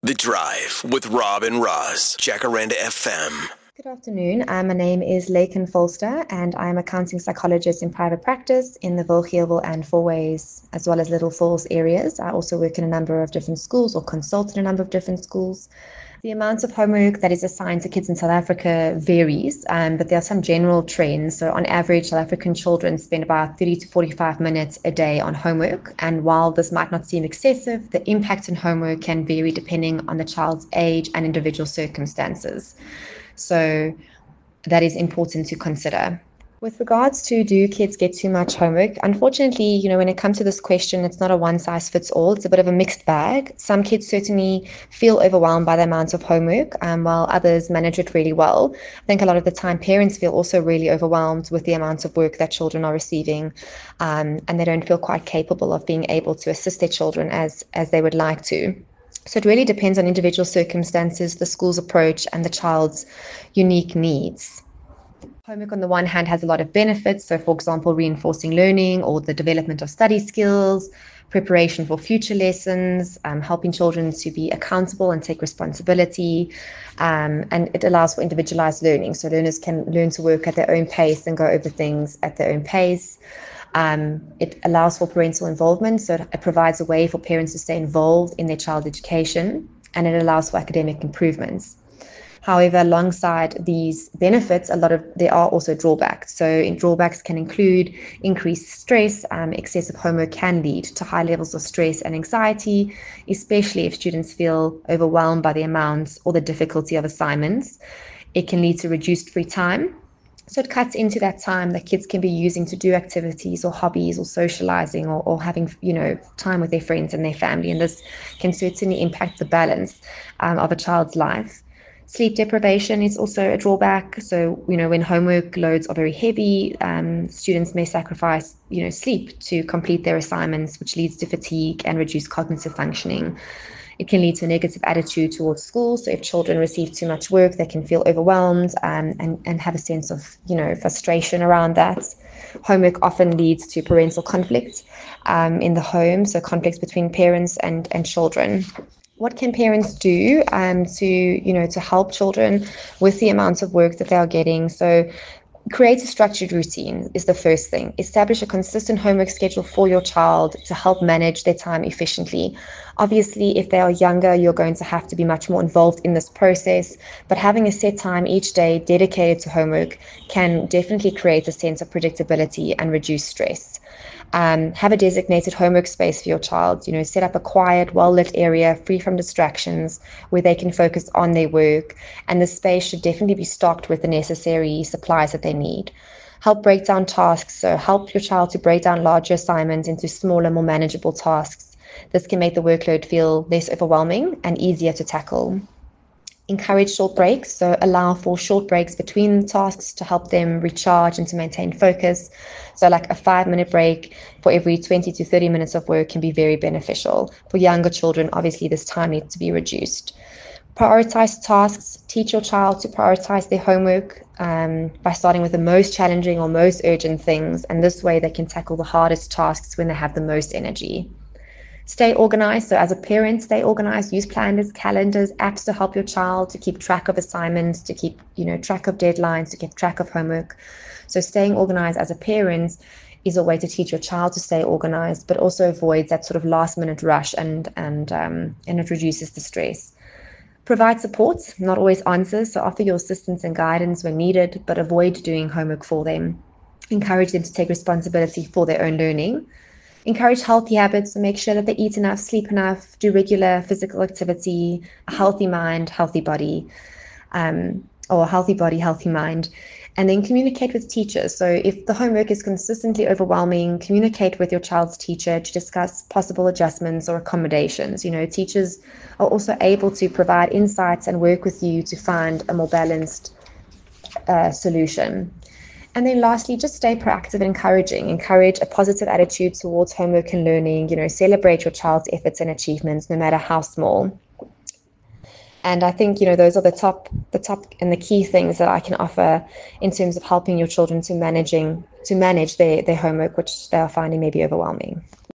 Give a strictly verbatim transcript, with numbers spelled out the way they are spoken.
The Drive with Rob and Roz, Jacaranda F M. Good afternoon. Uh, my name is Laken Folster, and I'm a counseling psychologist in private practice in the Wilgevel and Fourways, as well as Little Falls areas. I also work in a number of different schools or consult in a number of different schools. The amount of homework that is assigned to kids in South Africa varies, um, but there are some general trends. So on average, South African children spend about thirty to forty-five minutes a day on homework. And while this might not seem excessive, the impact on homework can vary depending on the child's age and individual circumstances. So that is important to consider. With regards to do kids get too much homework, unfortunately, you know, when it comes to this question, it's not a one size fits all. It's a bit of a mixed bag. Some kids certainly feel overwhelmed by the amount of homework, um, while others manage it really well. I think a lot of the time parents feel also really overwhelmed with the amount of work that children are receiving, um, and they don't feel quite capable of being able to assist their children as, as they would like to. So it really depends on individual circumstances, the school's approach, and the child's unique needs. Homework on the one hand has a lot of benefits. So for example, reinforcing learning or the development of study skills, preparation for future lessons, um, helping children to be accountable and take responsibility. Um, and it allows for individualized learning. So learners can learn to work at their own pace and go over things at their own pace. Um, it allows for parental involvement, so it provides a way for parents to stay involved in their child's education, and it allows for academic improvements. However, alongside these benefits, a lot of there are also drawbacks. So in drawbacks can include increased stress. Um, excessive homework can lead to high levels of stress and anxiety, especially if students feel overwhelmed by the amounts or the difficulty of assignments. It can lead to reduced free time. So it cuts into that time that kids can be using to do activities or hobbies or socializing or, or having, you know, time with their friends and their family. And this can certainly impact the balance um, of a child's life. Sleep deprivation is also a drawback. So, you know, when homework loads are very heavy, um, students may sacrifice, you know, sleep to complete their assignments, which leads to fatigue and reduced cognitive functioning. It can lead to a negative attitude towards school. So if children receive too much work, they can feel overwhelmed um, and, and have a sense of, you know, frustration around that. Homework often leads to parental conflict um, in the home, so conflicts between parents and, and children. What can parents do um, to, you know, to help children with the amounts of work that they are getting? So create a structured routine is the first thing. Establish a consistent homework schedule for your child to help manage their time efficiently. Obviously, if they are younger, you're going to have to be much more involved in this process, but having a set time each day dedicated to homework can definitely create a sense of predictability and reduce stress. Um, have a designated homework space for your child. You know, set up a quiet, well-lit area free from distractions where they can focus on their work, and the space should definitely be stocked with the necessary supplies that they need. Help break down tasks. So help your child to break down larger assignments into smaller, more manageable tasks. This can make the workload feel less overwhelming and easier to tackle. Encourage short breaks, so allow for short breaks between tasks to help them recharge and to maintain focus. So like a five minute break for every twenty to thirty minutes of work can be very beneficial. For younger children, obviously this time needs to be reduced. Prioritize tasks. Teach your child to prioritize their homework um, by starting with the most challenging or most urgent things, and this way they can tackle the hardest tasks when they have the most energy. Stay organized. So as a parent, stay organized. Use planners, calendars, apps to help your child to keep track of assignments, to keep, you know, track of deadlines, to keep track of homework. So staying organized as a parent is a way to teach your child to stay organized, but also avoids that sort of last minute rush and and um, and it reduces the stress. Provide support, not always answers. So offer your assistance and guidance when needed, but avoid doing homework for them. Encourage them to take responsibility for their own learning. Encourage healthy habits, so make sure that they eat enough, sleep enough, do regular physical activity, a healthy mind, healthy body, um, or a healthy body, healthy mind. And then communicate with teachers. So if the homework is consistently overwhelming, communicate with your child's teacher to discuss possible adjustments or accommodations. You know, teachers are also able to provide insights and work with you to find a more balanced uh, solution. And then lastly, just stay proactive and encouraging. Encourage a positive attitude towards homework and learning. You know, celebrate your child's efforts and achievements, no matter how small. And I think, you know, those are the top, the top and the key things that I can offer in terms of helping your children to managing, to manage their, their homework, which they are finding maybe overwhelming.